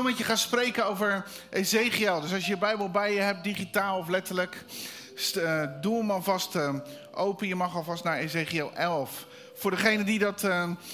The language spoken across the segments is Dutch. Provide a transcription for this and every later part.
wil met je gaan spreken over Ezekiel. Dus als je je Bijbel bij je hebt, digitaal of letterlijk, doe hem alvast open. Je mag alvast naar Ezekiel 11. Voor degene die dat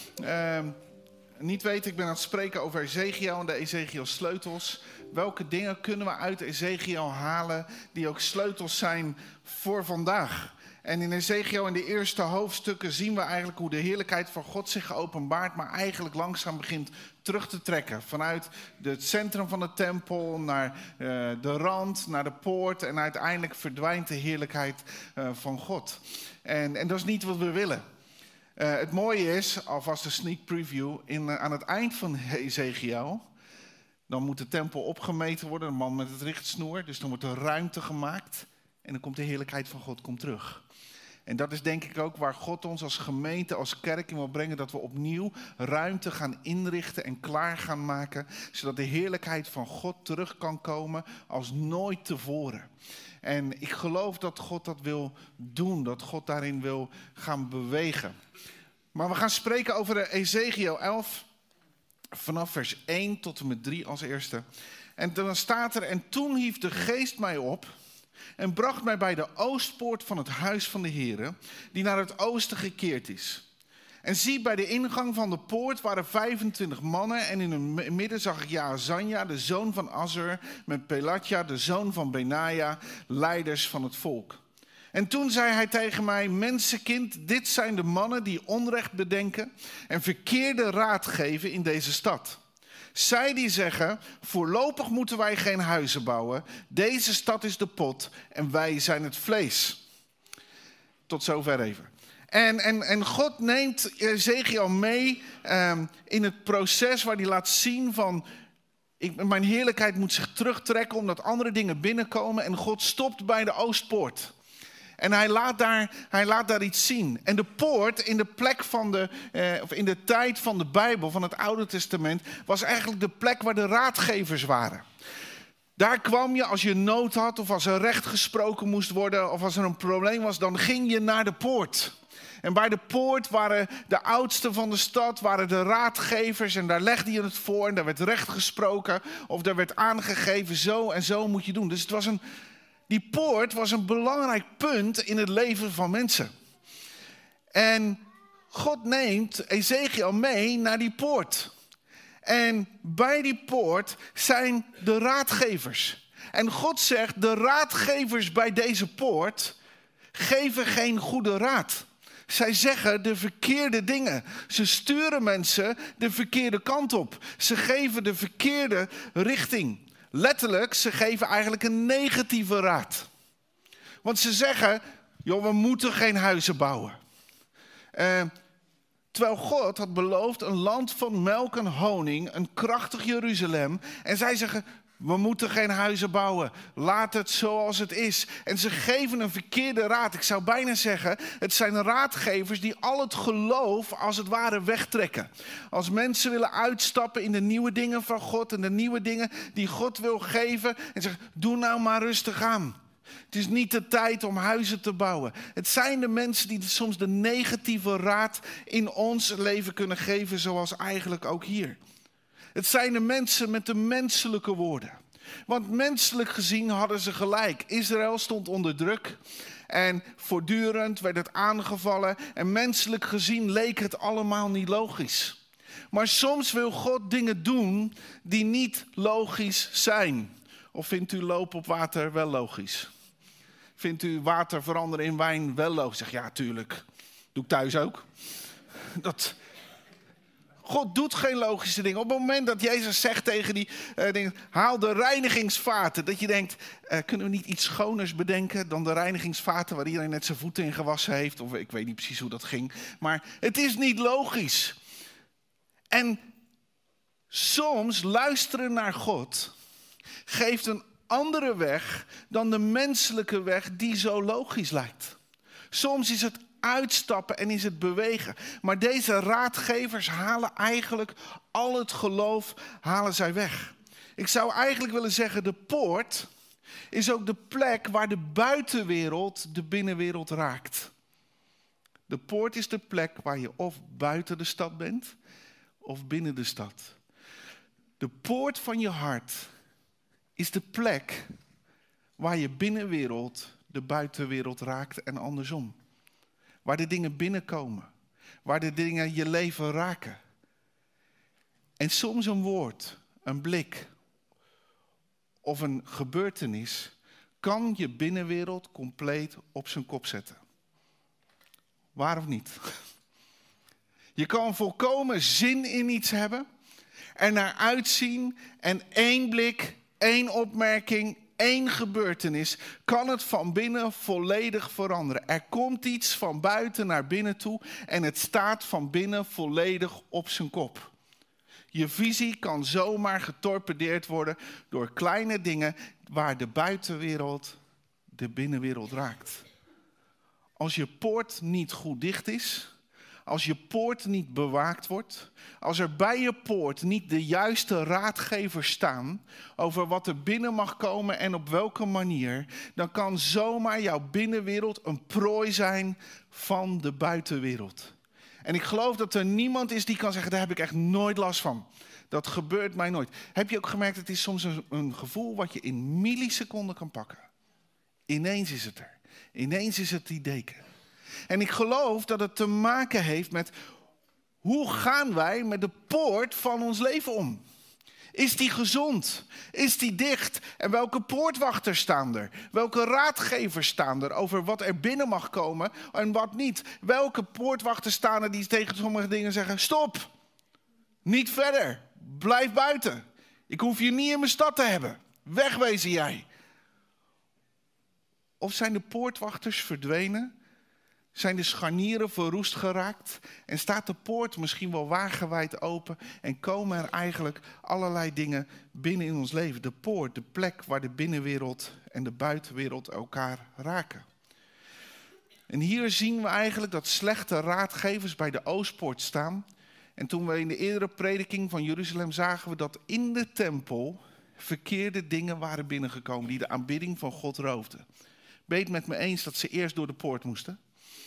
niet weten, ik ben aan het spreken over Ezekiel en de Ezekiel sleutels. Welke dingen kunnen we uit Ezekiel halen die ook sleutels zijn voor vandaag? En in Ezekiel in de eerste hoofdstukken zien we eigenlijk hoe de heerlijkheid van God zich geopenbaart, maar eigenlijk langzaam begint terug te trekken. Vanuit het centrum van de tempel naar de rand, naar de poort en uiteindelijk verdwijnt de heerlijkheid van God. En dat is niet wat we willen. Het mooie is, alvast een sneak preview, aan het eind van Ezekiel, dan moet de tempel opgemeten worden, een man met het richtsnoer, dus dan wordt er ruimte gemaakt en dan komt de heerlijkheid van God terug. En dat is denk ik ook waar God ons als gemeente, als kerk in wil brengen, dat we opnieuw ruimte gaan inrichten en klaar gaan maken, zodat de heerlijkheid van God terug kan komen als nooit tevoren. En ik geloof dat God dat wil doen, dat God daarin wil gaan bewegen. Maar we gaan spreken over de Ezekiel 11, vanaf vers 1 tot en met 3 als eerste. En dan staat er, en toen hief de geest mij op en bracht mij bij de oostpoort van het huis van de Heere, die naar het oosten gekeerd is. En zie, bij de ingang van de poort waren 25 mannen en in hun midden zag ik Jaazania, de zoon van Azur, met Pelatja, de zoon van Benaja, leiders van het volk. En toen zei hij tegen mij, mensenkind, dit zijn de mannen die onrecht bedenken en verkeerde raad geven in deze stad. Zij die zeggen, voorlopig moeten wij geen huizen bouwen. Deze stad is de pot en wij zijn het vlees. Tot zover even. En God neemt Ezekiel mee in het proces waar hij laat zien van, mijn heerlijkheid moet zich terugtrekken omdat andere dingen binnenkomen. En God stopt bij de oostpoort. En hij laat daar iets zien. En de poort in de plek van of in de tijd van de Bijbel, van het Oude Testament, was eigenlijk de plek waar de raadgevers waren. Daar kwam je als je nood had, of als er recht gesproken moest worden, of als er een probleem was, dan ging je naar de poort. En bij de poort waren de oudsten van de stad, waren de raadgevers, en daar legde je het voor en daar werd recht gesproken, of daar werd aangegeven, zo en zo moet je doen. Dus die poort was een belangrijk punt in het leven van mensen. En God neemt Ezekiel mee naar die poort. En bij die poort zijn de raadgevers. En God zegt, de raadgevers bij deze poort geven geen goede raad. Zij zeggen de verkeerde dingen. Ze sturen mensen de verkeerde kant op. Ze geven de verkeerde richting. Letterlijk, ze geven eigenlijk een negatieve raad. Want ze zeggen, joh, we moeten geen huizen bouwen. Terwijl God had beloofd een land van melk en honing, een krachtig Jeruzalem. En zij zeggen, we moeten geen huizen bouwen. Laat het zoals het is. En ze geven een verkeerde raad. Ik zou bijna zeggen, het zijn raadgevers die al het geloof als het ware wegtrekken. Als mensen willen uitstappen in de nieuwe dingen van God en de nieuwe dingen die God wil geven. En zeggen, doe nou maar rustig aan. Het is niet de tijd om huizen te bouwen. Het zijn de mensen die soms de negatieve raad in ons leven kunnen geven, zoals eigenlijk ook hier. Het zijn de mensen met de menselijke woorden. Want menselijk gezien hadden ze gelijk. Israël stond onder druk en voortdurend werd het aangevallen. En menselijk gezien leek het allemaal niet logisch. Maar soms wil God dingen doen die niet logisch zijn. Of vindt u lopen op water wel logisch? Vindt u water veranderen in wijn wel logisch? Zeg, ja, tuurlijk. Doe ik thuis ook. God doet geen logische dingen. Op het moment dat Jezus zegt tegen die dingen, haal de reinigingsvaten. Dat je denkt, kunnen we niet iets schoners bedenken dan de reinigingsvaten waar iedereen net zijn voeten in gewassen heeft? Of ik weet niet precies hoe dat ging. Maar het is niet logisch. En soms luisteren naar God geeft een andere weg dan de menselijke weg die zo logisch lijkt. Soms is het uitstappen en is het bewegen. Maar deze raadgevers halen eigenlijk al het geloof halen zij weg. Ik zou eigenlijk willen zeggen, de poort is ook de plek waar de buitenwereld de binnenwereld raakt. De poort is de plek waar je of buiten de stad bent of binnen de stad. De poort van je hart is de plek waar je binnenwereld de buitenwereld raakt en andersom. Waar de dingen binnenkomen. Waar de dingen je leven raken. En soms een woord, een blik of een gebeurtenis kan je binnenwereld compleet op zijn kop zetten. Waar of niet? Je kan volkomen zin in iets hebben, er naar uitzien en één blik, één opmerking, één gebeurtenis kan het van binnen volledig veranderen. Er komt iets van buiten naar binnen toe en het staat van binnen volledig op zijn kop. Je visie kan zomaar getorpedeerd worden door kleine dingen waar de buitenwereld de binnenwereld raakt. Als je poort niet goed dicht is, als je poort niet bewaakt wordt, als er bij je poort niet de juiste raadgevers staan over wat er binnen mag komen en op welke manier, dan kan zomaar jouw binnenwereld een prooi zijn van de buitenwereld. En ik geloof dat er niemand is die kan zeggen, daar heb ik echt nooit last van. Dat gebeurt mij nooit. Heb je ook gemerkt, het is soms een gevoel wat je in milliseconden kan pakken. Ineens is het er. Ineens is het die deken. En ik geloof dat het te maken heeft met hoe gaan wij met de poort van ons leven om? Is die gezond? Is die dicht? En welke poortwachters staan er? Welke raadgevers staan er over wat er binnen mag komen en wat niet? Welke poortwachters staan er die tegen sommige dingen zeggen, stop! Niet verder, blijf buiten. Ik hoef je niet in mijn stad te hebben. Wegwezen jij. Of zijn de poortwachters verdwenen? Zijn de scharnieren verroest geraakt? En staat de poort misschien wel wagenwijd open? En komen er eigenlijk allerlei dingen binnen in ons leven? De poort, de plek waar de binnenwereld en de buitenwereld elkaar raken. En hier zien we eigenlijk dat slechte raadgevers bij de Oostpoort staan. En toen we in de eerdere prediking van Jeruzalem zagen we dat in de tempel verkeerde dingen waren binnengekomen die de aanbidding van God roofden. Ben je het met me eens dat ze eerst door de poort moesten?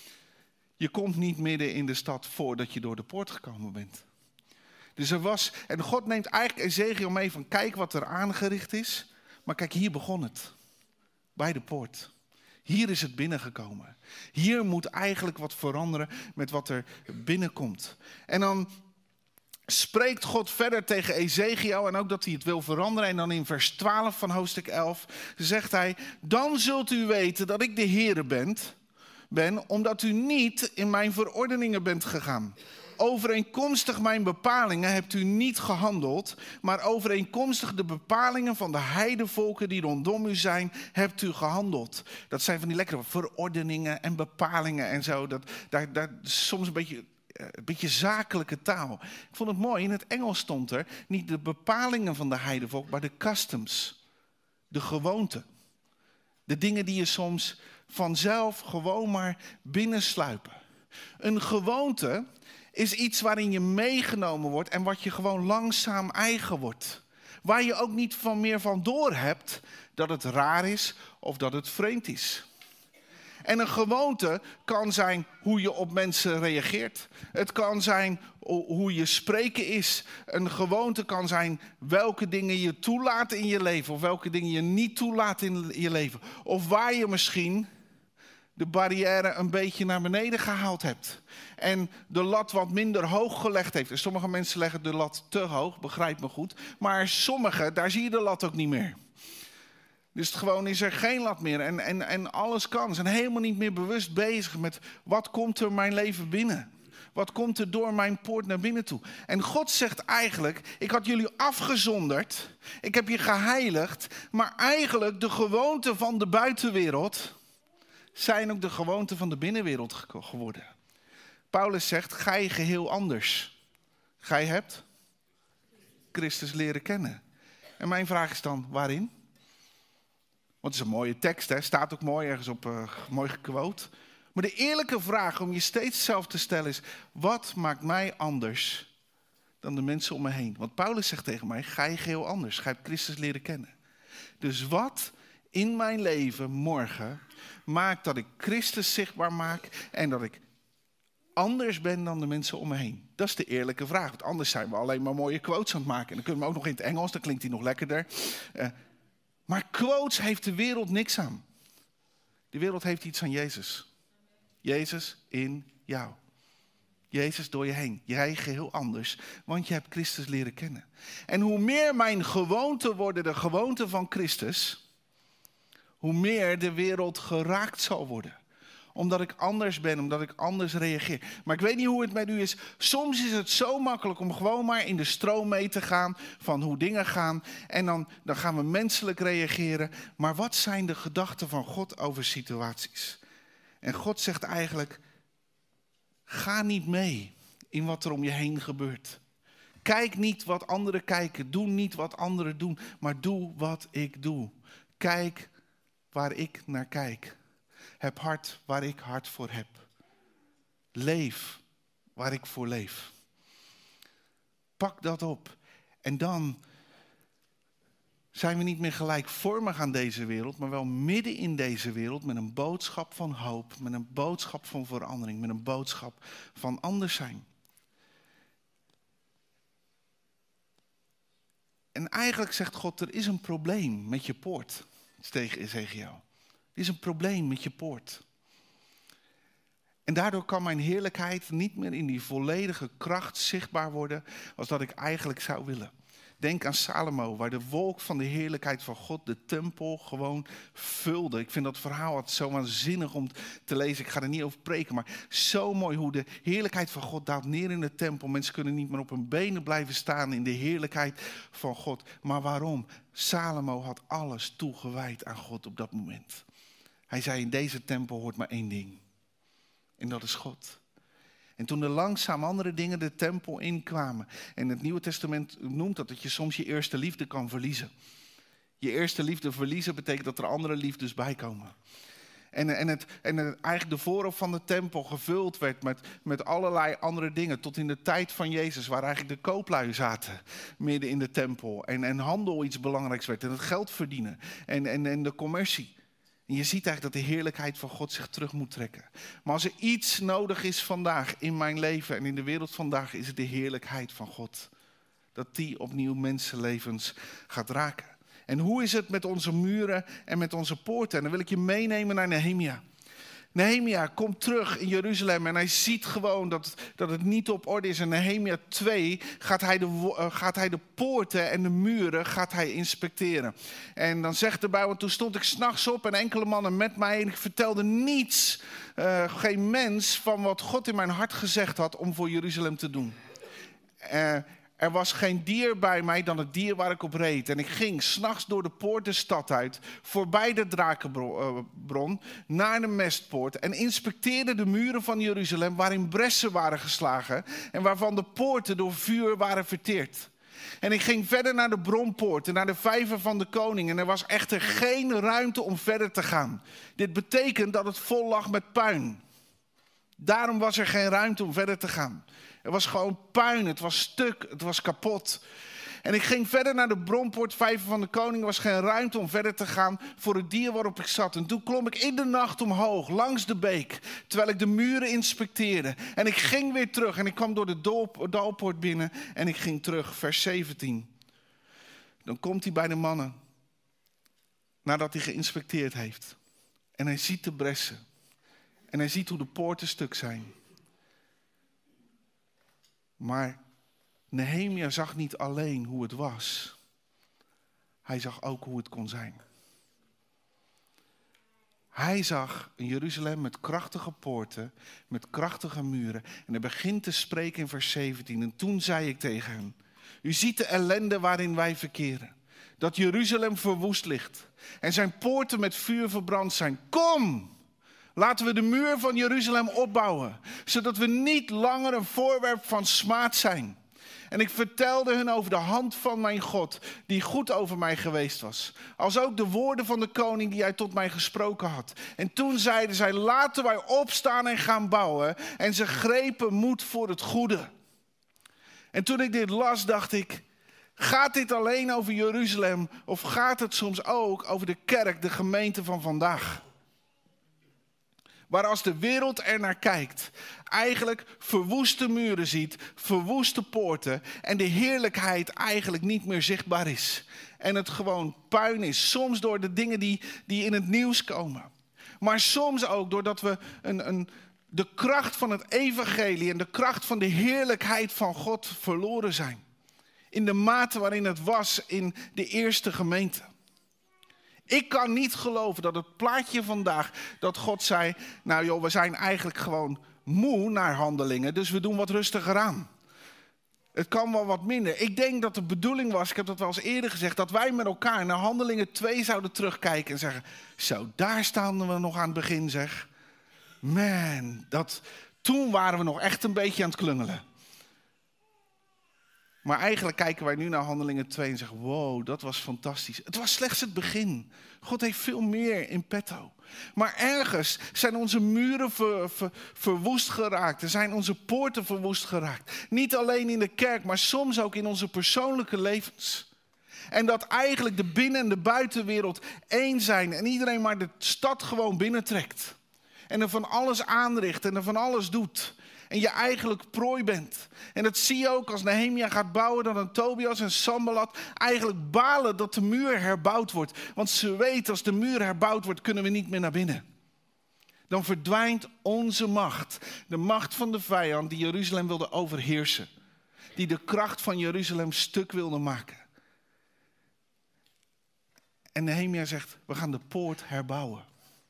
Je komt niet midden in de stad voordat je door de poort gekomen bent. Dus en God neemt eigenlijk Ezekiel mee van kijk wat er aangericht is. Maar kijk, hier begon het. Bij de poort. Hier is het binnengekomen. Hier moet eigenlijk wat veranderen met wat er binnenkomt. En dan spreekt God verder tegen Ezekiel en ook dat hij het wil veranderen. En dan in vers 12 van hoofdstuk 11 zegt hij, dan zult u weten dat ik de Heere ben, omdat u niet in mijn verordeningen bent gegaan. Overeenkomstig mijn bepalingen hebt u niet gehandeld, maar overeenkomstig de bepalingen van de heidevolken die rondom u zijn, hebt u gehandeld. Dat zijn van die lekkere verordeningen en bepalingen en zo. Dat is soms een beetje zakelijke taal. Ik vond het mooi, in het Engels stond er niet de bepalingen van de heidevolk, maar de customs, de gewoonten. De dingen die je soms vanzelf gewoon maar binnensluipen. Een gewoonte is iets waarin je meegenomen wordt en wat je gewoon langzaam eigen wordt. Waar je ook niet meer van door hebt dat het raar is of dat het vreemd is. En een gewoonte kan zijn hoe je op mensen reageert. Het kan zijn hoe je spreken is. Een gewoonte kan zijn welke dingen je toelaat in je leven of welke dingen je niet toelaat in je leven. Of waar je misschien de barrière een beetje naar beneden gehaald hebt. En de lat wat minder hoog gelegd heeft. En sommige mensen leggen de lat te hoog, begrijp me goed. Maar sommige, daar zie je de lat ook niet meer. Dus gewoon is er geen lat meer. En alles kan. Ze zijn helemaal niet meer bewust bezig met wat komt er mijn leven binnen. Wat komt er door mijn poort naar binnen toe? En God zegt eigenlijk, ik had jullie afgezonderd. Ik heb je geheiligd. Maar eigenlijk de gewoonten van de buitenwereld zijn ook de gewoonten van de binnenwereld geworden. Paulus zegt, gij geheel anders. Gij hebt Christus leren kennen. En mijn vraag is dan, waarin? Want het is een mooie tekst, hè? Staat ook mooi ergens op, mooi gequote. Maar de eerlijke vraag om je steeds zelf te stellen is, wat maakt mij anders dan de mensen om me heen? Want Paulus zegt tegen mij, gij geheel anders. Gij hebt Christus leren kennen. Dus wat in mijn leven morgen maakt dat ik Christus zichtbaar maak en dat ik anders ben dan de mensen om me heen? Dat is de eerlijke vraag. Want anders zijn we alleen maar mooie quotes aan het maken. En dan kunnen we ook nog in het Engels, dan klinkt die nog lekkerder. Maar quotes heeft de wereld niks aan. De wereld heeft iets aan Jezus. Jezus in jou. Jezus door je heen. Jij geheel anders, want je hebt Christus leren kennen. En hoe meer mijn gewoonten worden de gewoonten van Christus, hoe meer de wereld geraakt zal worden. Omdat ik anders ben, omdat ik anders reageer. Maar ik weet niet hoe het met u is. Soms is het zo makkelijk om gewoon maar in de stroom mee te gaan van hoe dingen gaan. En dan gaan we menselijk reageren. Maar wat zijn de gedachten van God over situaties? En God zegt eigenlijk, ga niet mee in wat er om je heen gebeurt. Kijk niet wat anderen kijken. Doe niet wat anderen doen. Maar doe wat ik doe. Kijk waar ik naar kijk. Heb hart waar ik hart voor heb. Leef waar ik voor leef. Pak dat op. En dan zijn we niet meer gelijkvormig aan deze wereld, maar wel midden in deze wereld met een boodschap van hoop, met een boodschap van verandering, met een boodschap van anders zijn. En eigenlijk zegt God, er is een probleem met je poort, tegen Ezechiel. Er is een probleem met je poort. En daardoor kan mijn heerlijkheid niet meer in die volledige kracht zichtbaar worden als dat ik eigenlijk zou willen. Denk aan Salomo, waar de wolk van de heerlijkheid van God de tempel gewoon vulde. Ik vind dat verhaal altijd zo waanzinnig om te lezen. Ik ga er niet over preken, maar zo mooi hoe de heerlijkheid van God daalt neer in de tempel. Mensen kunnen niet meer op hun benen blijven staan in de heerlijkheid van God. Maar waarom? Salomo had alles toegewijd aan God op dat moment. Hij zei, in deze tempel hoort maar één ding. En dat is God. En toen er langzaam andere dingen de tempel inkwamen. En het Nieuwe Testament noemt dat je soms je eerste liefde kan verliezen. Je eerste liefde verliezen betekent dat er andere liefdes bij komen. En eigenlijk de voorhof van de tempel gevuld werd met allerlei andere dingen. Tot in de tijd van Jezus, waar eigenlijk de kooplui zaten midden in de tempel. En handel iets belangrijks werd. En het geld verdienen. En de commercie. En je ziet eigenlijk dat de heerlijkheid van God zich terug moet trekken. Maar als er iets nodig is vandaag in mijn leven en in de wereld vandaag, is het de heerlijkheid van God. Dat die opnieuw mensenlevens gaat raken. En hoe is het met onze muren en met onze poorten? En dan wil ik je meenemen naar Nehemia. Nehemia komt terug in Jeruzalem en hij ziet gewoon dat het niet op orde is. In Nehemia 2 gaat hij de poorten en de muren inspecteren. En dan zegt de Bijbel, toen stond ik 's nachts op en enkele mannen met mij. En ik vertelde niets, geen mens, van wat God in mijn hart gezegd had om voor Jeruzalem te doen. Er was geen dier bij mij dan het dier waar ik op reed. En ik ging 's nachts door de poort de stad uit, voorbij de drakenbron, naar de mestpoort. En inspecteerde de muren van Jeruzalem, waarin bressen waren geslagen. En waarvan de poorten door vuur waren verteerd. En ik ging verder naar de bronpoort en naar de vijver van de koning. En er was echter geen ruimte om verder te gaan. Dit betekent dat het vol lag met puin. Daarom was er geen ruimte om verder te gaan. Er was gewoon puin, het was stuk, het was kapot. En ik ging verder naar de bronpoort, vijver van de koning. Er was geen ruimte om verder te gaan voor het dier waarop ik zat. En toen klom ik in de nacht omhoog, langs de beek, terwijl ik de muren inspecteerde. En ik ging weer terug en ik kwam door de dalpoort binnen en ik ging terug. Vers 17. Dan komt hij bij de mannen, nadat hij geïnspecteerd heeft. En hij ziet de bressen. En hij ziet hoe de poorten stuk zijn. Maar Nehemia zag niet alleen hoe het was. Hij zag ook hoe het kon zijn. Hij zag een Jeruzalem met krachtige poorten, met krachtige muren. En hij begint te spreken in vers 17. En toen zei ik tegen hem, u ziet de ellende waarin wij verkeren. Dat Jeruzalem verwoest ligt en zijn poorten met vuur verbrand zijn. Kom! Laten we de muur van Jeruzalem opbouwen, zodat we niet langer een voorwerp van smaad zijn. En ik vertelde hun over de hand van mijn God, die goed over mij geweest was. Als ook de woorden van de koning die hij tot mij gesproken had. En toen zeiden zij, laten wij opstaan en gaan bouwen. En ze grepen moed voor het goede. En toen ik dit las, dacht ik, gaat dit alleen over Jeruzalem? Of gaat het soms ook over de kerk, de gemeente van vandaag? Waar als de wereld er naar kijkt, eigenlijk verwoeste muren ziet, verwoeste poorten en de heerlijkheid eigenlijk niet meer zichtbaar is. En het gewoon puin is, soms door de dingen die in het nieuws komen. Maar soms ook doordat we de kracht van het evangelie en de kracht van de heerlijkheid van God verloren zijn. In de mate waarin het was in de eerste gemeente. Ik kan niet geloven dat het plaatje vandaag, dat God zei, nou joh, we zijn eigenlijk gewoon moe naar Handelingen, dus we doen wat rustiger aan. Het kan wel wat minder. Ik denk dat de bedoeling was, ik heb dat wel eens eerder gezegd, dat wij met elkaar naar Handelingen 2 zouden terugkijken en zeggen, zo, daar staan we nog aan het begin zeg. Man, toen waren we nog echt een beetje aan het klungelen. Maar eigenlijk kijken wij nu naar Handelingen 2 en zeggen, wow, dat was fantastisch. Het was slechts het begin. God heeft veel meer in petto. Maar ergens zijn onze muren verwoest geraakt. Er zijn onze poorten verwoest geraakt. Niet alleen in de kerk, maar soms ook in onze persoonlijke levens. En dat eigenlijk de binnen- en de buitenwereld één zijn. En iedereen maar de stad gewoon binnentrekt. En er van alles aanricht en er van alles doet. En je eigenlijk prooi bent. En dat zie je ook als Nehemia gaat bouwen. Dat een Tobias en Sanballat eigenlijk balen dat de muur herbouwd wordt. Want ze weten als de muur herbouwd wordt kunnen we niet meer naar binnen. Dan verdwijnt onze macht. De macht van de vijand die Jeruzalem wilde overheersen. Die de kracht van Jeruzalem stuk wilde maken. En Nehemia zegt, we gaan de poort herbouwen.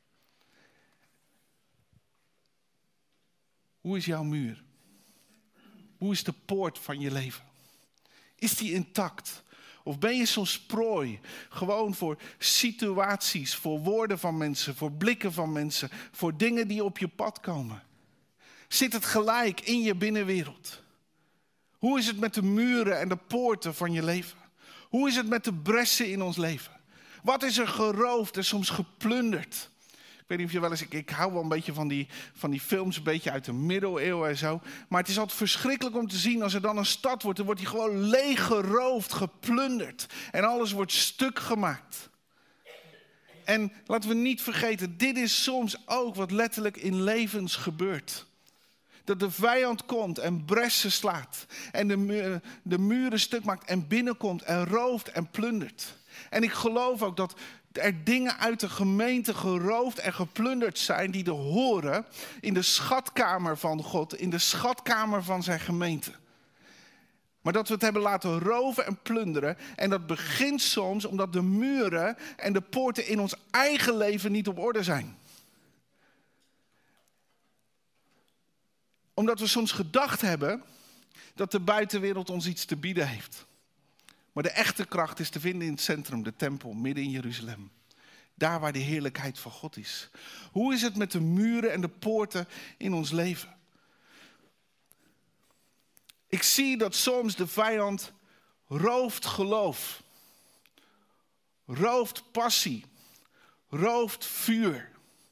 Hoe is jouw muur? Hoe is de poort van je leven? Is die intact? Of ben je soms prooi? Gewoon voor situaties, voor woorden van mensen, voor blikken van mensen, voor dingen die op je pad komen. Zit het gelijk in je binnenwereld? Hoe is het met de muren en de poorten van je leven? Hoe is het met de bressen in ons leven? Wat is er geroofd en soms geplunderd? Ik weet niet of je wel eens, ik hou wel een beetje van die films, een beetje uit de middeleeuwen en zo. Maar het is altijd verschrikkelijk om te zien als er dan een stad wordt. Dan wordt die gewoon leeg geroofd, geplunderd. En alles wordt stuk gemaakt. En laten we niet vergeten, dit is soms ook wat letterlijk in levens gebeurt. Dat de vijand komt en bressen slaat. En de muren stuk maakt en binnenkomt en rooft en plundert. En ik geloof ook dat er dingen uit de gemeente geroofd en geplunderd zijn die er horen in de schatkamer van God, in de schatkamer van zijn gemeente. Maar dat we het hebben laten roven en plunderen. En dat begint soms omdat de muren en de poorten in ons eigen leven niet op orde zijn. Omdat we soms gedacht hebben dat de buitenwereld ons iets te bieden heeft. Maar de echte kracht is te vinden in het centrum, de tempel, midden in Jeruzalem. Daar waar de heerlijkheid van God is. Hoe is het met de muren en de poorten in ons leven? Ik zie dat soms de vijand rooft geloof. Rooft passie. Rooft vuur.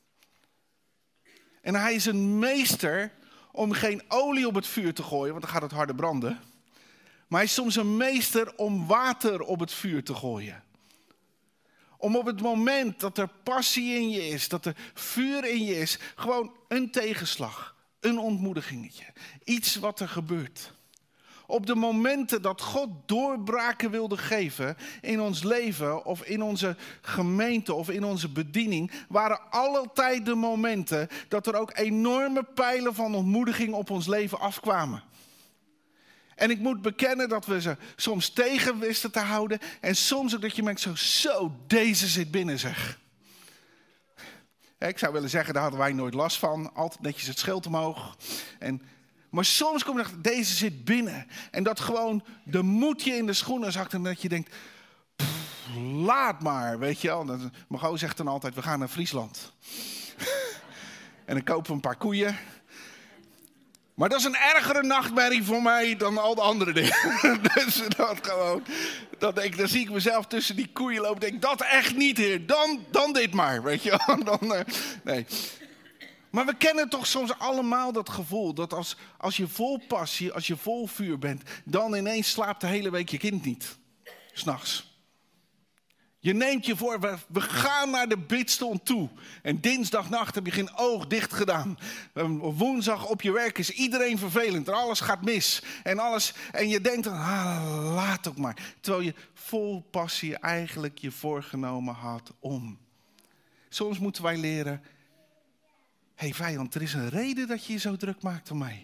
En hij is een meester om geen olie op het vuur te gooien, want dan gaat het harder branden. Maar hij is soms een meester om water op het vuur te gooien. Om op het moment dat er passie in je is, dat er vuur in je is, gewoon een tegenslag, een ontmoedigingetje, iets wat er gebeurt. Op de momenten dat God doorbraken wilde geven in ons leven of in onze gemeente of in onze bediening, waren altijd de momenten dat er ook enorme pijlen van ontmoediging op ons leven afkwamen. En ik moet bekennen dat we ze soms tegen wisten te houden. En soms ook dat je merkt, zo, deze zit binnen zeg. Ik zou willen zeggen, daar hadden wij nooit last van. Altijd netjes het schild omhoog. Maar soms kom je erachter, deze zit binnen. En dat gewoon de moed je in de schoenen zakt. En dat je denkt, laat maar, weet je wel. Margot zegt dan altijd, we gaan naar Friesland. En dan kopen we een paar koeien. Maar dat is een ergere nachtmerrie voor mij dan al de andere dingen. Dus dan zie ik mezelf tussen die koeien lopen. Denk dat echt niet, Heer. Dan dit maar, weet je wel. Nee. Maar we kennen toch soms allemaal dat gevoel. Dat als je vol passie, als je vol vuur bent. Dan ineens slaapt de hele week je kind niet. 's Nachts. Je neemt je voor, we gaan naar de bidstond toe. En dinsdagnacht heb je geen oog dicht gedaan. Woensdag op je werk is iedereen vervelend. En alles gaat mis. En je denkt, laat ook maar. Terwijl je vol passie eigenlijk je voorgenomen had om. Soms moeten wij leren. Hé vijand, er is een reden dat je je zo druk maakt om mij.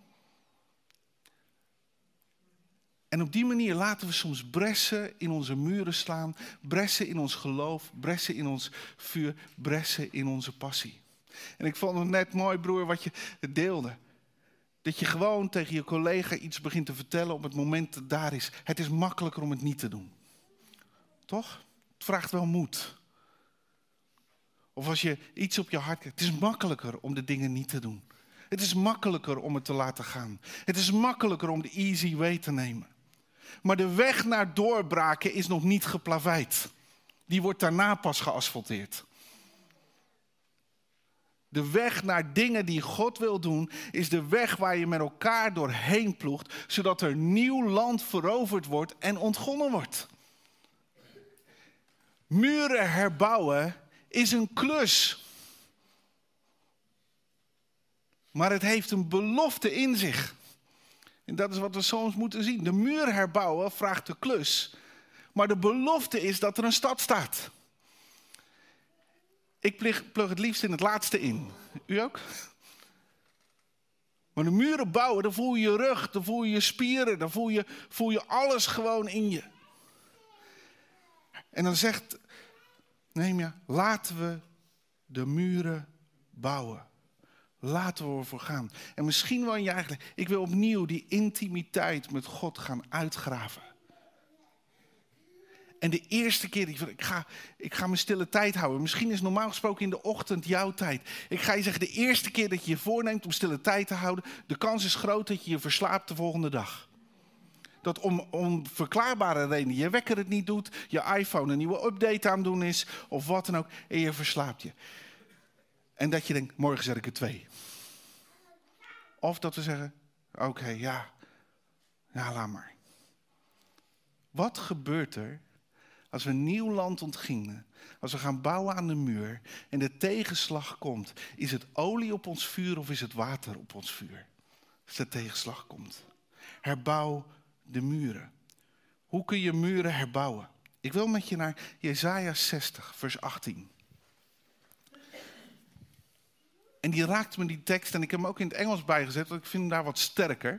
En op die manier laten we soms bressen in onze muren slaan. Bressen in ons geloof. Bressen in ons vuur. Bressen in onze passie. En ik vond het net mooi, broer, wat je deelde. Dat je gewoon tegen je collega iets begint te vertellen op het moment dat het daar is. Het is makkelijker om het niet te doen. Toch? Het vraagt wel moed. Of als je iets op je hart krijgt. Het is makkelijker om de dingen niet te doen. Het is makkelijker om het te laten gaan. Het is makkelijker om de easy way te nemen. Maar de weg naar doorbraken is nog niet geplaveid. Die wordt daarna pas geasfalteerd. De weg naar dingen die God wil doen, is de weg waar je met elkaar doorheen ploegt, zodat er nieuw land veroverd wordt en ontgonnen wordt. Muren herbouwen is een klus. Maar het heeft een belofte in zich. En dat is wat we soms moeten zien. De muur herbouwen vraagt de klus. Maar de belofte is dat er een stad staat. Ik plug het liefst in het laatste in. U ook? Maar de muren bouwen, dan voel je je rug, dan voel je je spieren, dan voel je alles gewoon in je. En dan zegt Nehemia, laten we de muren bouwen. Laten we ervoor gaan. En misschien wil je eigenlijk, ik wil opnieuw die intimiteit met God gaan uitgraven. En de eerste keer, ik ga mijn stille tijd houden. Misschien is normaal gesproken in de ochtend jouw tijd. Ik ga je zeggen, de eerste keer dat je je voorneemt om stille tijd te houden, de kans is groot dat je je verslaapt de volgende dag. Dat om verklaarbare redenen je wekker het niet doet, je iPhone een nieuwe update aan het doen is, of wat dan ook, en je verslaapt je. En dat je denkt, morgen zet ik er 2. Of dat we zeggen, oké, ja, laat maar. Wat gebeurt er als we een nieuw land ontginnen? Als we gaan bouwen aan de muur en de tegenslag komt. Is het olie op ons vuur of is het water op ons vuur? Als de tegenslag komt. Herbouw de muren. Hoe kun je muren herbouwen? Ik wil met je naar Jesaja 60, vers 18. En die raakt me die tekst, en ik heb hem ook in het Engels bijgezet, want ik vind hem daar wat sterker.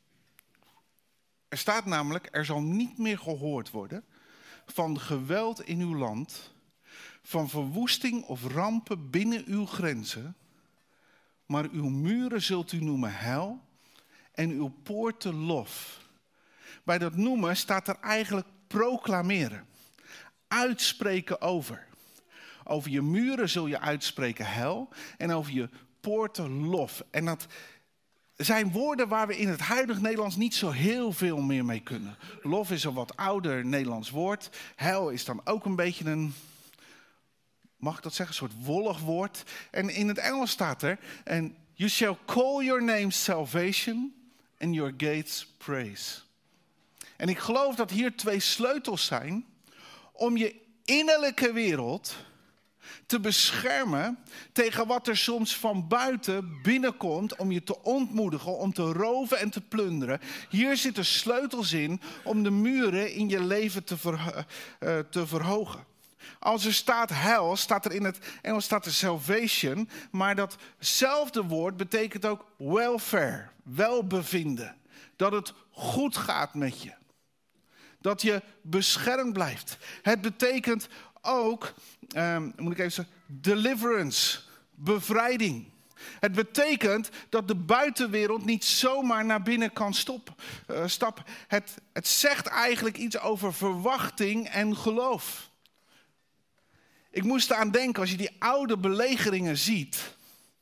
Er staat namelijk, er zal niet meer gehoord worden van geweld in uw land, van verwoesting of rampen binnen uw grenzen, maar uw muren zult u noemen heil en uw poorten lof. Bij dat noemen staat er eigenlijk proclameren, uitspreken over. Over je muren zul je uitspreken heil en over je poorten lof. En dat zijn woorden waar we in het huidig Nederlands niet zo heel veel meer mee kunnen. Lof is een wat ouder Nederlands woord. Heil is dan ook een beetje een, mag ik dat zeggen, een soort wollig woord. En in het Engels staat er, and you shall call your name salvation and your gates praise. En ik geloof dat hier 2 sleutels zijn om je innerlijke wereld te beschermen tegen wat er soms van buiten binnenkomt om je te ontmoedigen, om te roven en te plunderen. Hier zitten sleutels in om de muren in je leven te verhogen. Als er staat heil, staat er in het Engels staat er salvation, maar datzelfde woord betekent ook welfare, welbevinden. Dat het goed gaat met je. Dat je beschermd blijft. Het betekent ook, moet ik even zeggen, deliverance, bevrijding. Het betekent dat de buitenwereld niet zomaar naar binnen kan stappen. Het zegt eigenlijk iets over verwachting en geloof. Ik moest eraan denken, als je die oude belegeringen ziet,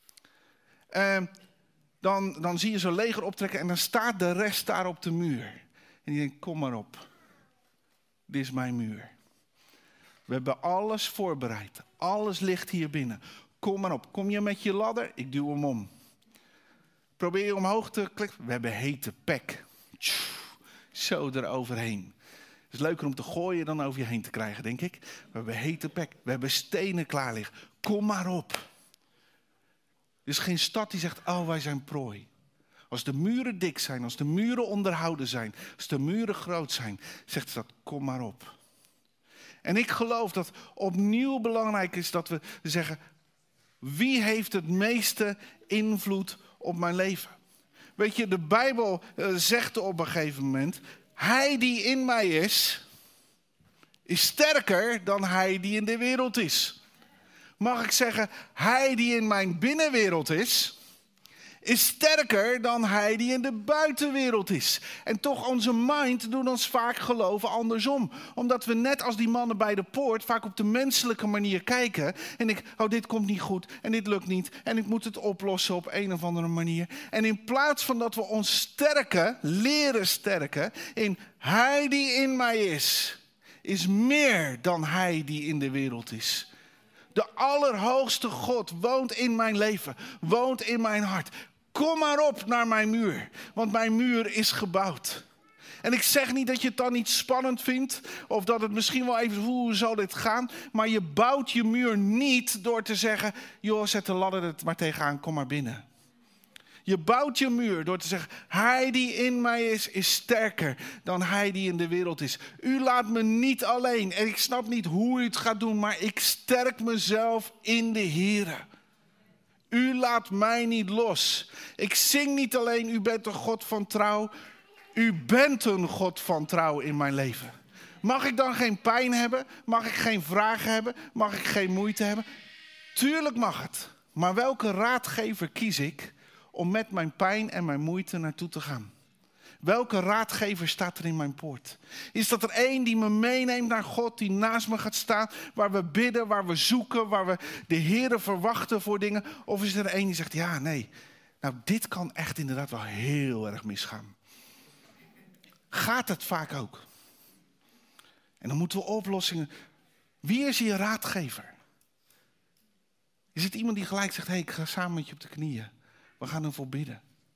dan zie je zo'n leger optrekken en dan staat de rest daar op de muur. En die denkt, kom maar op, dit is mijn muur. We hebben alles voorbereid. Alles ligt hier binnen. Kom maar op. Kom je met je ladder? Ik duw hem om. Probeer je omhoog te klikken? We hebben hete pek. Zo eroverheen. Het is leuker om te gooien dan over je heen te krijgen, denk ik. We hebben hete pek, we hebben stenen klaar liggen. Kom maar op. Er is geen stad die zegt, oh, wij zijn prooi. Als de muren dik zijn, als de muren onderhouden zijn, als de muren groot zijn, zegt ze dat, kom maar op. En ik geloof dat opnieuw belangrijk is dat we zeggen, wie heeft het meeste invloed op mijn leven? Weet je, de Bijbel zegt op een gegeven moment, hij die in mij is sterker dan hij die in de wereld is. Mag ik zeggen, hij die in mijn binnenwereld is sterker dan hij die in de buitenwereld is. En toch, onze mind doet ons vaak geloven andersom. Omdat we net als die mannen bij de poort vaak op de menselijke manier kijken. En dit komt niet goed en dit lukt niet. En ik moet het oplossen op een of andere manier. En in plaats van dat we ons leren sterken in hij die in mij is meer dan hij die in de wereld is. De Allerhoogste God woont in mijn leven, woont in mijn hart. Kom maar op naar mijn muur, want mijn muur is gebouwd. En ik zeg niet dat je het dan niet spannend vindt, of dat het misschien wel even, hoe zal dit gaan? Maar je bouwt je muur niet door te zeggen, joh, zet de ladder er maar tegenaan, kom maar binnen. Je bouwt je muur door te zeggen, hij die in mij is sterker dan hij die in de wereld is. U laat me niet alleen. En ik snap niet hoe u het gaat doen, maar ik sterk mezelf in de Here. U laat mij niet los. Ik zing niet alleen, u bent een God van trouw. U bent een God van trouw in mijn leven. Mag ik dan geen pijn hebben? Mag ik geen vragen hebben? Mag ik geen moeite hebben? Tuurlijk mag het. Maar welke raadgever kies ik om met mijn pijn en mijn moeite naartoe te gaan? Welke raadgever staat er in mijn poort? Is dat er één die me meeneemt naar God, die naast me gaat staan, waar we bidden, waar we zoeken, waar we de Heere verwachten voor dingen? Of is er één die zegt, ja, nee, nou dit kan echt inderdaad wel heel erg misgaan. Gaat het vaak ook. En dan moeten we oplossingen. Wie is je raadgever? Is het iemand die gelijk zegt, hey, ik ga samen met je op de knieën. We gaan ervoor bidden.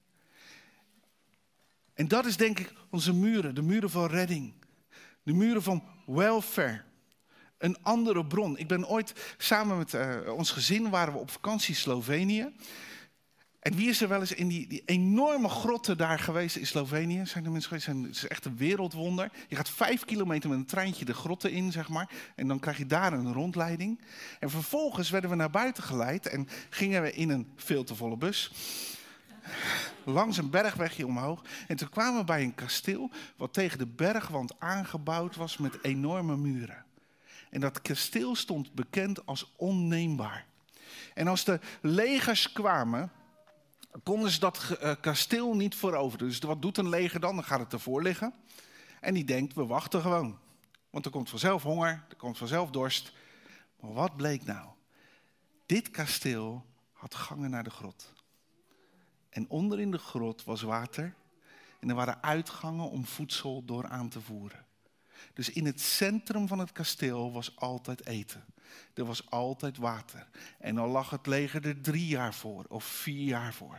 En dat is denk ik onze muren. De muren van redding. De muren van welfare. Een andere bron. Ik ben ooit samen met ons gezin waren we op vakantie in Slovenië. En wie is er wel eens in die enorme grotten daar geweest in Slovenië? Zijn er mensen geweest? Het is echt een wereldwonder. Je gaat 5 kilometer met een treintje de grotten in, zeg maar. En dan krijg je daar een rondleiding. En vervolgens werden we naar buiten geleid en gingen we in een veel te volle bus langs een bergwegje omhoog. En toen kwamen we bij een kasteel wat tegen de bergwand aangebouwd was met enorme muren. En dat kasteel stond bekend als onneembaar. En als de legers kwamen, konden ze dat kasteel niet veroveren. Dus wat doet een leger dan? Dan gaat het ervoor liggen. En die denkt, we wachten gewoon. Want er komt vanzelf honger, er komt vanzelf dorst. Maar wat bleek nou? Dit kasteel had gangen naar de grot. En onder in de grot was water. En er waren uitgangen om voedsel door aan te voeren. Dus in het centrum van het kasteel was altijd eten. Er was altijd water. En dan lag het leger er 3 jaar voor of 4 jaar voor.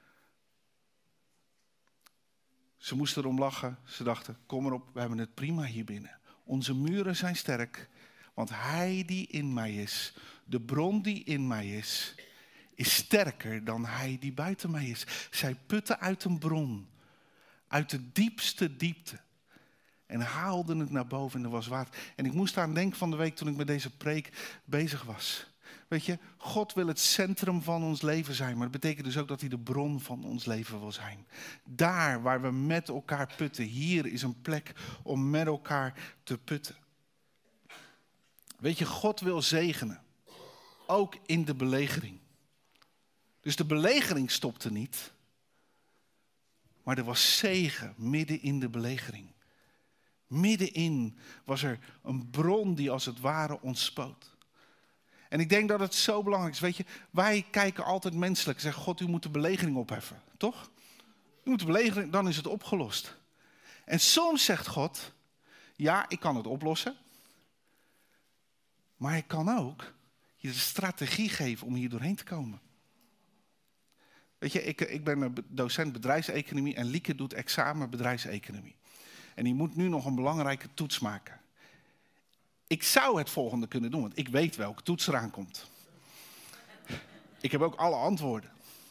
Ze moesten erom lachen. Ze dachten, kom erop, we hebben het prima hier binnen. Onze muren zijn sterk, want hij die in mij is, de bron die in mij is sterker dan hij die buiten mij is. Zij putten uit een bron, uit de diepste diepte. En haalden het naar boven en er was water. En ik moest aan denken van de week toen ik met deze preek bezig was. Weet je, God wil het centrum van ons leven zijn. Maar dat betekent dus ook dat hij de bron van ons leven wil zijn. Daar waar we met elkaar putten. Hier is een plek om met elkaar te putten. Weet je, God wil zegenen. Ook in de belegering. Dus de belegering stopte niet. Maar er was zegen midden in de belegering. Middenin was er een bron die als het ware ontspoot. En ik denk dat het zo belangrijk is. Weet je, wij kijken altijd menselijk. Zeggen, God, u moet de belegering opheffen. Toch? U moet de belegering, dan is het opgelost. En soms zegt God, ja, ik kan het oplossen. Maar ik kan ook je de strategie geven om hier doorheen te komen. Weet je, ik ben docent bedrijfseconomie en Lieke doet examen bedrijfseconomie. En die moet nu nog een belangrijke toets maken. Ik zou het volgende kunnen doen, want ik weet welke toets eraan komt. Ik heb ook alle antwoorden.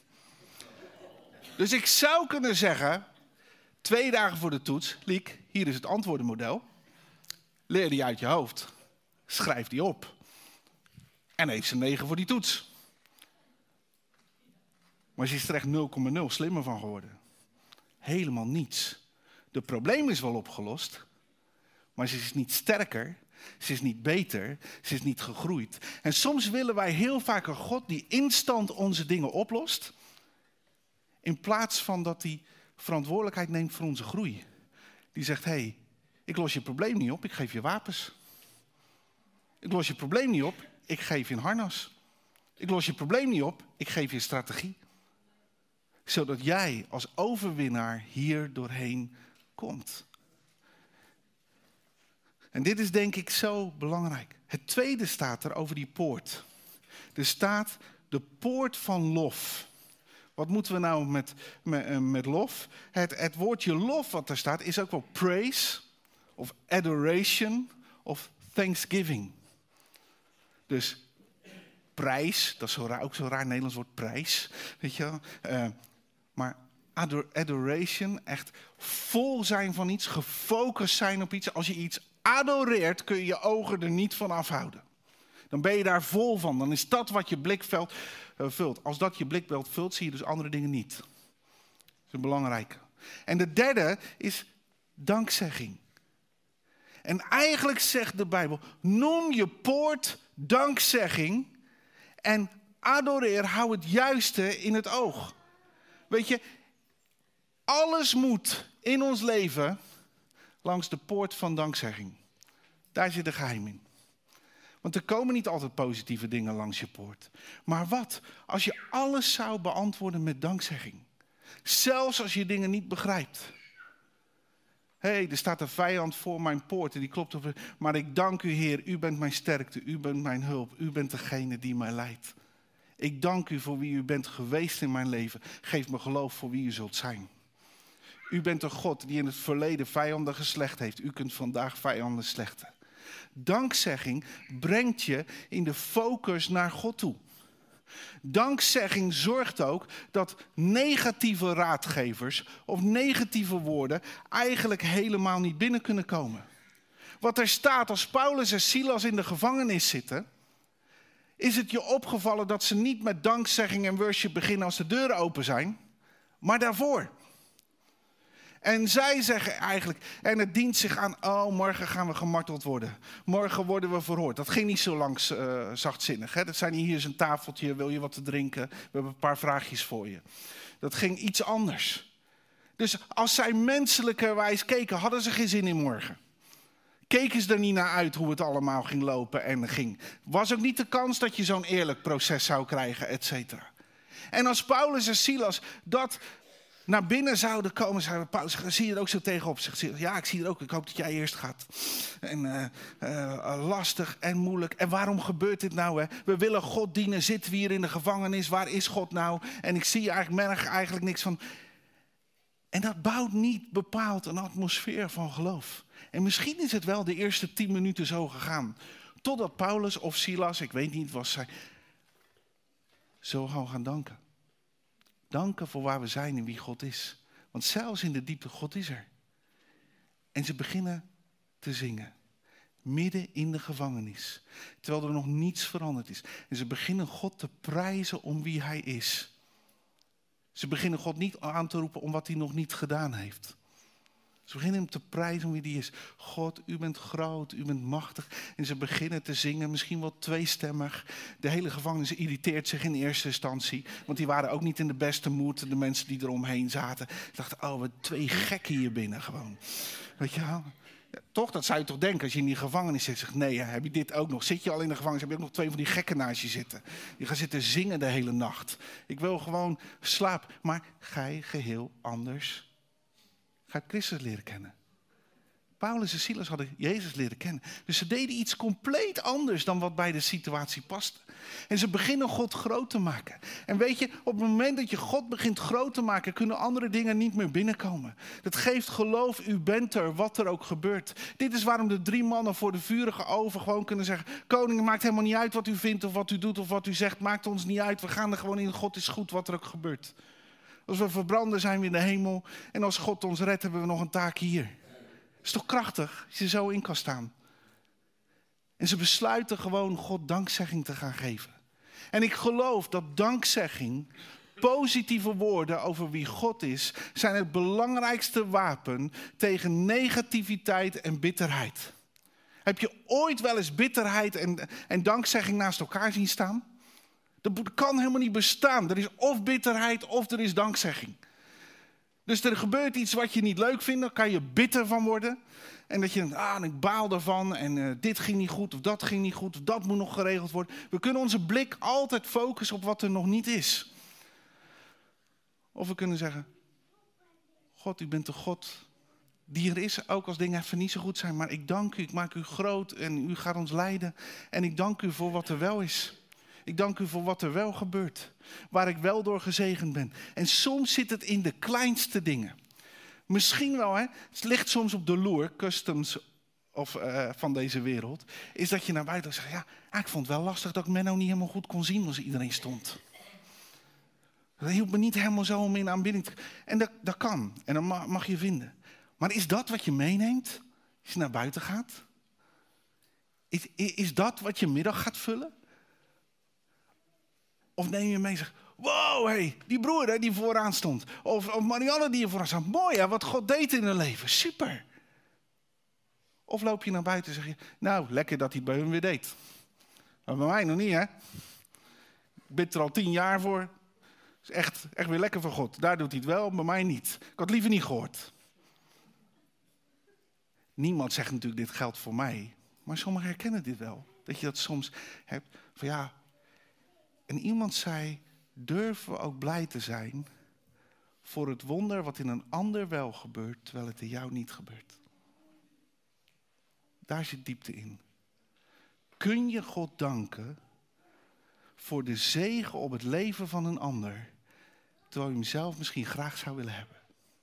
Dus ik zou kunnen zeggen, 2 dagen voor de toets, Liek, hier is het antwoordenmodel. Leer die uit je hoofd. Schrijf die op. En heeft ze 9 voor die toets. Maar ze is er echt 0,0 slimmer van geworden. Helemaal niets. De probleem is wel opgelost, maar ze is niet sterker, ze is niet beter, ze is niet gegroeid. En soms willen wij heel vaak een God die instant onze dingen oplost, in plaats van dat hij verantwoordelijkheid neemt voor onze groei. Die zegt, hey, ik los je probleem niet op, ik geef je wapens. Ik los je probleem niet op, ik geef je een harnas. Ik los je probleem niet op, ik geef je een strategie. Zodat jij als overwinnaar hier doorheen komt. En dit is denk ik zo belangrijk. Het tweede staat er over die poort. Er staat de poort van lof. Wat moeten we nou met lof? Het woordje lof wat er staat is ook wel praise of adoration of thanksgiving. Dus prijs, dat is ook zo'n raar Nederlands woord, prijs. Weet je wel? Maar adoration, echt vol zijn van iets, gefocust zijn op iets. Als je iets adoreert, kun je je ogen er niet van afhouden. Dan ben je daar vol van. Dan is dat wat je blikveld vult. Als dat je blikveld vult, zie je dus andere dingen niet. Dat is een belangrijke. En de derde is dankzegging. En eigenlijk zegt de Bijbel, noem je poort dankzegging en adoreer, hou het juiste in het oog. Weet je, alles moet in ons leven langs de poort van dankzegging. Daar zit een geheim in. Want er komen niet altijd positieve dingen langs je poort. Maar wat als je alles zou beantwoorden met dankzegging? Zelfs als je dingen niet begrijpt. Hé, er staat een vijand voor mijn poort en die klopt op. Maar ik dank u, Heer, u bent mijn sterkte, u bent mijn hulp, u bent degene die mij leidt. Ik dank u voor wie u bent geweest in mijn leven. Geef me geloof voor wie u zult zijn. U bent een God die in het verleden vijanden geslecht heeft. U kunt vandaag vijanden slechten. Dankzegging brengt je in de focus naar God toe. Dankzegging zorgt ook dat negatieve raadgevers of negatieve woorden eigenlijk helemaal niet binnen kunnen komen. Wat er staat als Paulus en Silas in de gevangenis zitten, is het je opgevallen dat ze niet met dankzegging en worship beginnen als de deuren open zijn, maar daarvoor. En zij zeggen eigenlijk, en het dient zich aan, oh, morgen gaan we gemarteld worden. Morgen worden we verhoord. Dat ging niet zo lang zachtzinnig. Hè? Dat zei niet, hier is een tafeltje, wil je wat te drinken? We hebben een paar vraagjes voor je. Dat ging iets anders. Dus als zij menselijkerwijs keken, hadden ze geen zin in morgen. Keken ze er niet naar uit hoe het allemaal ging lopen en ging. Was ook niet de kans dat je zo'n eerlijk proces zou krijgen, et cetera. En als Paulus en Silas dat naar binnen zouden komen, zei Paulus, zie je er ook zo tegenop? Zegt Silas, ja, ik zie er ook, ik hoop dat jij eerst gaat. En lastig en moeilijk. En waarom gebeurt dit nou? Hè? We willen God dienen, zitten we hier in de gevangenis, waar is God nou? En ik zie eigenlijk niks van. En dat bouwt niet bepaald een atmosfeer van geloof. En misschien is het wel de eerste 10 minuten zo gegaan. Totdat Paulus of Silas, ik weet niet wat zij, zo gaan danken. Danken voor waar we zijn en wie God is. Want zelfs in de diepte, God is er. En ze beginnen te zingen. Midden in de gevangenis. Terwijl er nog niets veranderd is. En ze beginnen God te prijzen om wie hij is. Ze beginnen God niet aan te roepen om wat hij nog niet gedaan heeft. Ze beginnen hem te prijzen om wie hij is. God, u bent groot, u bent machtig. En ze beginnen te zingen, misschien wel tweestemmig. De hele gevangenis irriteert zich in eerste instantie. Want die waren ook niet in de beste moed, de mensen die eromheen zaten. Ze dachten, oh, wat 2 gekken hier binnen gewoon. Weet je wel? Ja, toch, dat zou je toch denken als je in die gevangenis zit. Zeg, nee, heb je dit ook nog? Zit je al in de gevangenis? Heb je ook nog 2 van die gekken naast je zitten? Die gaan zitten zingen de hele nacht. Ik wil gewoon slapen. Maar gij geheel anders gaat Christus leren kennen. Paulus en Silas hadden Jezus leren kennen. Dus ze deden iets compleet anders dan wat bij de situatie paste. En ze beginnen God groot te maken. En weet je, op het moment dat je God begint groot te maken, kunnen andere dingen niet meer binnenkomen. Dat geeft geloof, u bent er, wat er ook gebeurt. Dit is waarom de 3 mannen voor de vurige oven gewoon kunnen zeggen: koning, het maakt helemaal niet uit wat u vindt of wat u doet of wat u zegt. Maakt ons niet uit, we gaan er gewoon in. God is goed, wat er ook gebeurt. Als we verbranden zijn we in de hemel. En als God ons redt, hebben we nog een taak hier. Het is toch krachtig als je zo in kan staan. En ze besluiten gewoon God dankzegging te gaan geven. En ik geloof dat dankzegging, positieve woorden over wie God is, zijn het belangrijkste wapen tegen negativiteit en bitterheid. Heb je ooit wel eens bitterheid en dankzegging naast elkaar zien staan? Dat kan helemaal niet bestaan. Er is of bitterheid of er is dankzegging. Dus er gebeurt iets wat je niet leuk vindt, dan kan je bitter van worden. En dat je denkt, ik baal daarvan en dit ging niet goed of dat ging niet goed of dat moet nog geregeld worden. We kunnen onze blik altijd focussen op wat er nog niet is. Of we kunnen zeggen, God, u bent de God die er is, ook als dingen even niet zo goed zijn. Maar ik dank u, ik maak u groot en u gaat ons leiden. En ik dank u voor wat er wel is. Ik dank u voor wat er wel gebeurt. Waar ik wel door gezegend ben. En soms zit het in de kleinste dingen. Misschien wel, hè. Het ligt soms op de loer, customs van deze wereld. Is dat je naar buiten zegt, ik vond het wel lastig dat ik Menno niet helemaal goed kon zien als iedereen stond. Dat hielp me niet helemaal zo om in aanbidding te... En dat kan. En dat mag je vinden. Maar is dat wat je meeneemt als je naar buiten gaat? Is dat wat je middag gaat vullen? Of neem je mee en zeg, wow, hey, die broer hè, die vooraan stond. Of Marianne die er vooraan stond. Mooi hè, wat God deed in hun leven. Super. Of loop je naar buiten en zeg je, nou, lekker dat hij het bij hun weer deed. Maar bij mij nog niet hè. Ik bid er al 10 jaar voor. Het is echt weer lekker voor God. Daar doet hij het wel, bij mij niet. Ik had het liever niet gehoord. Niemand zegt natuurlijk, dit geldt voor mij. Maar sommigen herkennen dit wel. Dat je dat soms hebt van En iemand zei, durven we ook blij te zijn voor het wonder wat in een ander wel gebeurt, terwijl het in jou niet gebeurt. Daar zit diepte in. Kun je God danken voor de zegen op het leven van een ander, terwijl je hem zelf misschien graag zou willen hebben?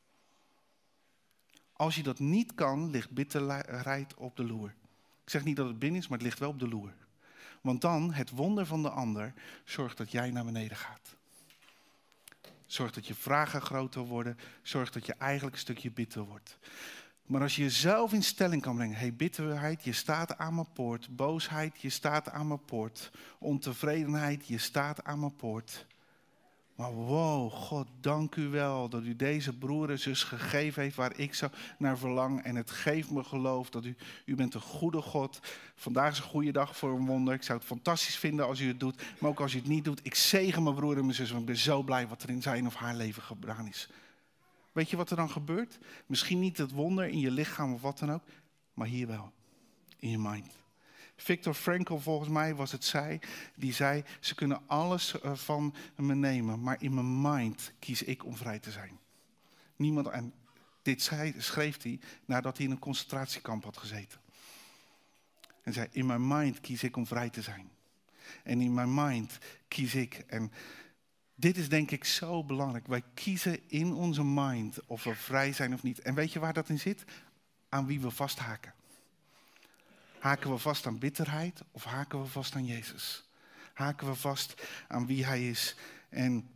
Als je dat niet kan, ligt bitterheid op de loer. Ik zeg niet dat het binnen is, maar het ligt wel op de loer. Want dan, het wonder van de ander, zorgt dat jij naar beneden gaat. Zorgt dat je vragen groter worden. Zorgt dat je eigenlijk een stukje bitter wordt. Maar als je jezelf in stelling kan brengen. Bitterheid, je staat aan mijn poort. Boosheid, je staat aan mijn poort. Ontevredenheid, je staat aan mijn poort. Maar wow, God, dank u wel dat u deze broer en zus gegeven heeft waar ik zo naar verlang. En het geeft me geloof dat u bent een goede God. Vandaag is een goede dag voor een wonder. Ik zou het fantastisch vinden als u het doet. Maar ook als u het niet doet, ik zegen mijn broer en mijn zus. Want ik ben zo blij wat er in zijn of haar leven gedaan is. Weet je wat er dan gebeurt? Misschien niet het wonder in je lichaam of wat dan ook. Maar hier wel, in je mind. Viktor Frankl, volgens mij was het die zei, ze kunnen alles van me nemen, maar in mijn mind kies ik om vrij te zijn. Niemand, en dit schreef hij nadat hij in een concentratiekamp had gezeten. En zei, in mijn mind kies ik om vrij te zijn. En in mijn mind kies ik. En dit is denk ik zo belangrijk. Wij kiezen in onze mind of we vrij zijn of niet. En weet je waar dat in zit? Aan wie we vasthaken. Haken we vast aan bitterheid of haken we vast aan Jezus? Haken we vast aan wie hij is? En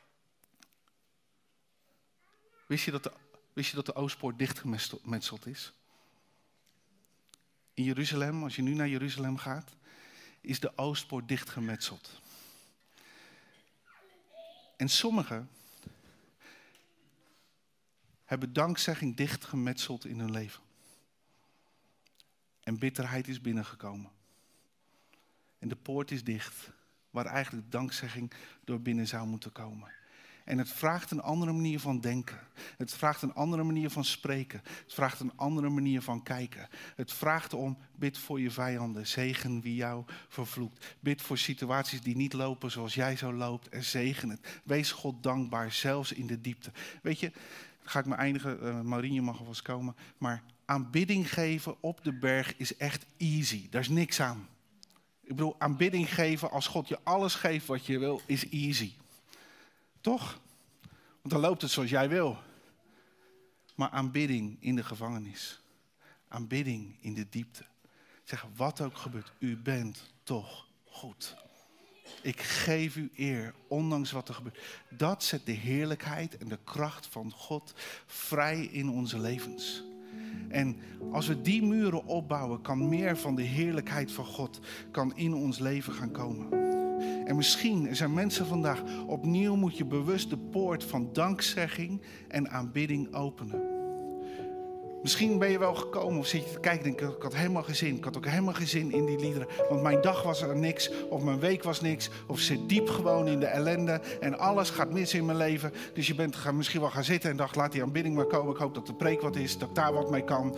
wist je dat de Oostpoort dichtgemetseld is? In Jeruzalem, als je nu naar Jeruzalem gaat, is de Oostpoort dichtgemetseld. En sommigen hebben dankzegging dichtgemetseld in hun leven. En bitterheid is binnengekomen. En de poort is dicht, waar eigenlijk de dankzegging door binnen zou moeten komen. En het vraagt een andere manier van denken. Het vraagt een andere manier van spreken. Het vraagt een andere manier van kijken. Het vraagt om, bid voor je vijanden, zegen wie jou vervloekt. Bid voor situaties die niet lopen zoals jij zo loopt en zegen het. Wees God dankbaar, zelfs in de diepte. Weet je, dan ga ik maar eindigen, Marinje mag alvast komen, maar aanbidding geven op de berg is echt easy. Daar is niks aan. Ik bedoel, aanbidding geven als God je alles geeft wat je wil, is easy. Toch? Want dan loopt het zoals jij wil. Maar aanbidding in de gevangenis. Aanbidding in de diepte. Zeg, wat ook gebeurt, u bent toch goed. Ik geef u eer, ondanks wat er gebeurt. Dat zet de heerlijkheid en de kracht van God vrij in onze levens. En als we die muren opbouwen, kan meer van de heerlijkheid van God kan in ons leven gaan komen. En misschien, er zijn mensen vandaag, opnieuw moet je bewust de poort van dankzegging en aanbidding openen. Misschien ben je wel gekomen of zit je te kijken en denk ik had helemaal geen zin. Ik had ook helemaal geen zin in die liederen. Want mijn dag was er niks of mijn week was niks. Of zit diep gewoon in de ellende en alles gaat mis in mijn leven. Dus je bent misschien wel gaan zitten en dacht laat die aanbidding maar komen. Ik hoop dat de preek wat is, dat ik daar wat mee kan.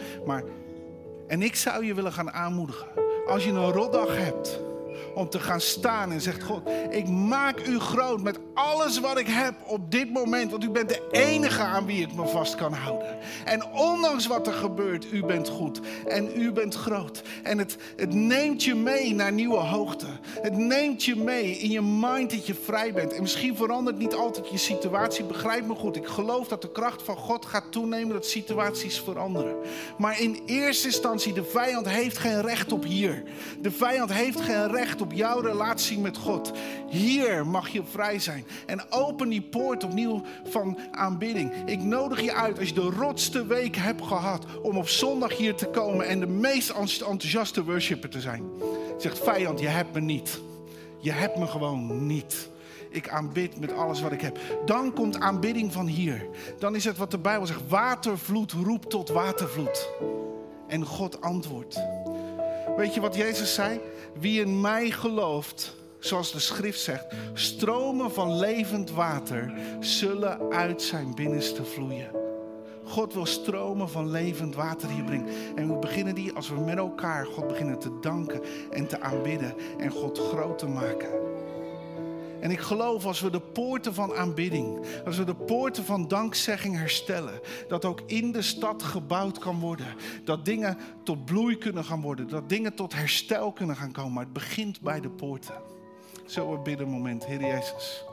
En ik zou je willen gaan aanmoedigen. Als je een rotdag hebt om te gaan staan en zegt God, ik maak u groot met alles wat ik heb op dit moment. Want u bent de enige aan wie ik me vast kan houden. En ondanks wat er gebeurt, u bent goed. En u bent groot. En het neemt je mee naar nieuwe hoogte. Het neemt je mee in je mind dat je vrij bent. En misschien verandert niet altijd je situatie. Begrijp me goed. Ik geloof dat de kracht van God gaat toenemen dat situaties veranderen. Maar in eerste instantie, de vijand heeft geen recht op hier. De vijand heeft geen recht op jouw relatie met God. Hier mag je vrij zijn. En open die poort opnieuw van aanbidding. Ik nodig je uit als je de rotste week hebt gehad om op zondag hier te komen en de meest enthousiaste worshipper te zijn. Zegt vijand, je hebt me niet. Je hebt me gewoon niet. Ik aanbid met alles wat ik heb. Dan komt aanbidding van hier. Dan is het wat de Bijbel zegt. Watervloed roept tot watervloed. En God antwoordt. Weet je wat Jezus zei? Wie in mij gelooft, zoals de schrift zegt, stromen van levend water zullen uit zijn binnenste vloeien. God wil stromen van levend water hier brengen. En we beginnen die als we met elkaar God beginnen te danken en te aanbidden en God groot te maken. En ik geloof als we de poorten van aanbidding, als we de poorten van dankzegging herstellen, dat ook in de stad gebouwd kan worden. Dat dingen tot bloei kunnen gaan worden, dat dingen tot herstel kunnen gaan komen. Maar het begint bij de poorten. Zullen we bidden een moment, Heer Jezus.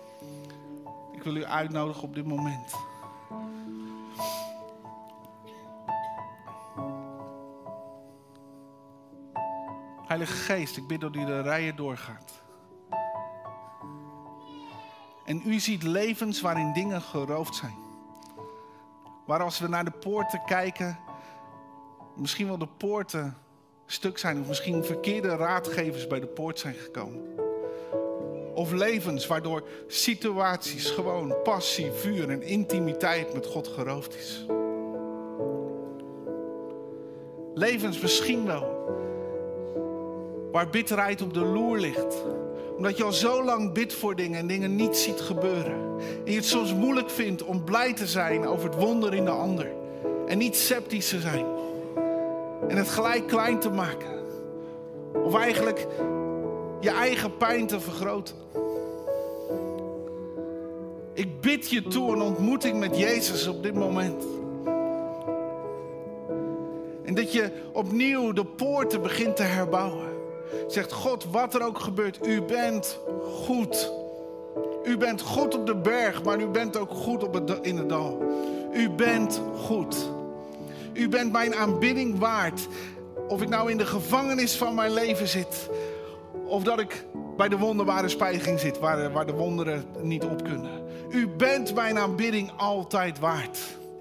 Ik wil u uitnodigen op dit moment. Heilige Geest, ik bid dat u de rijen doorgaat. En u ziet levens waarin dingen geroofd zijn. Waar als we naar de poorten kijken, misschien wel de poorten stuk zijn. Of misschien verkeerde raadgevers bij de poort zijn gekomen. Of levens waardoor situaties gewoon passie, vuur en intimiteit met God geroofd is. Levens misschien wel waar bitterheid op de loer ligt. Omdat je al zo lang bidt voor dingen en dingen niet ziet gebeuren. En je het soms moeilijk vindt om blij te zijn over het wonder in de ander. En niet sceptisch te zijn. En het gelijk klein te maken. Of eigenlijk je eigen pijn te vergroten. Ik bid je toe een ontmoeting met Jezus op dit moment. En dat je opnieuw de poorten begint te herbouwen. Zegt God, wat er ook gebeurt, u bent goed. U bent goed op de berg, maar u bent ook goed in het dal. U bent goed. U bent mijn aanbidding waard. Of ik nou in de gevangenis van mijn leven zit. Of dat ik bij de wonderbare spijging zit, waar de wonderen niet op kunnen. U bent mijn aanbidding altijd waard.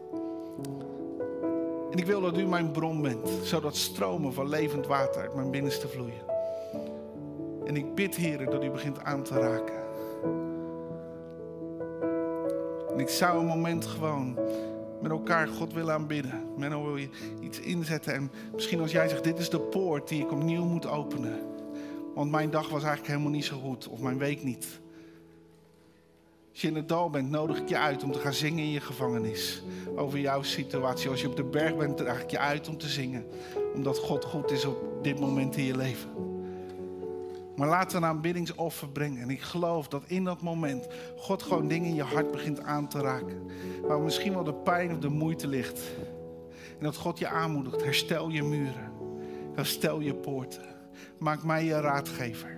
En ik wil dat u mijn bron bent, zodat stromen van levend water uit mijn binnenste vloeien. En ik bid, Heer, dat u begint aan te raken. En ik zou een moment gewoon met elkaar God willen aanbidden. Menno, wil je iets inzetten? En misschien als jij zegt, dit is de poort die ik opnieuw moet openen. Want mijn dag was eigenlijk helemaal niet zo goed. Of mijn week niet. Als je in het dal bent, nodig ik je uit om te gaan zingen in je gevangenis. Over jouw situatie. Als je op de berg bent, nodig ik je uit om te zingen. Omdat God goed is op dit moment in je leven. Maar laten we een aanbiddingsoffer brengen. En ik geloof dat in dat moment God gewoon dingen in je hart begint aan te raken. Waar misschien wel de pijn of de moeite ligt. En dat God je aanmoedigt. Herstel je muren. Herstel je poorten. Maak mij je raadgever.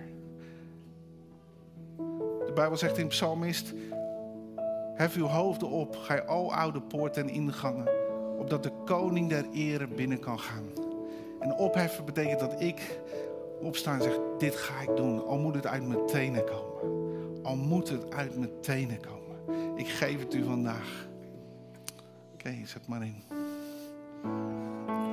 De Bijbel zegt in Psalmist: hef uw hoofden op, gij al oude poorten en ingangen, opdat de koning der ere binnen kan gaan. En opheffen betekent dat ik opsta en zeg: dit ga ik doen, al moet het uit mijn tenen komen. Al moet het uit mijn tenen komen. Ik geef het u vandaag. Oké, zet maar in.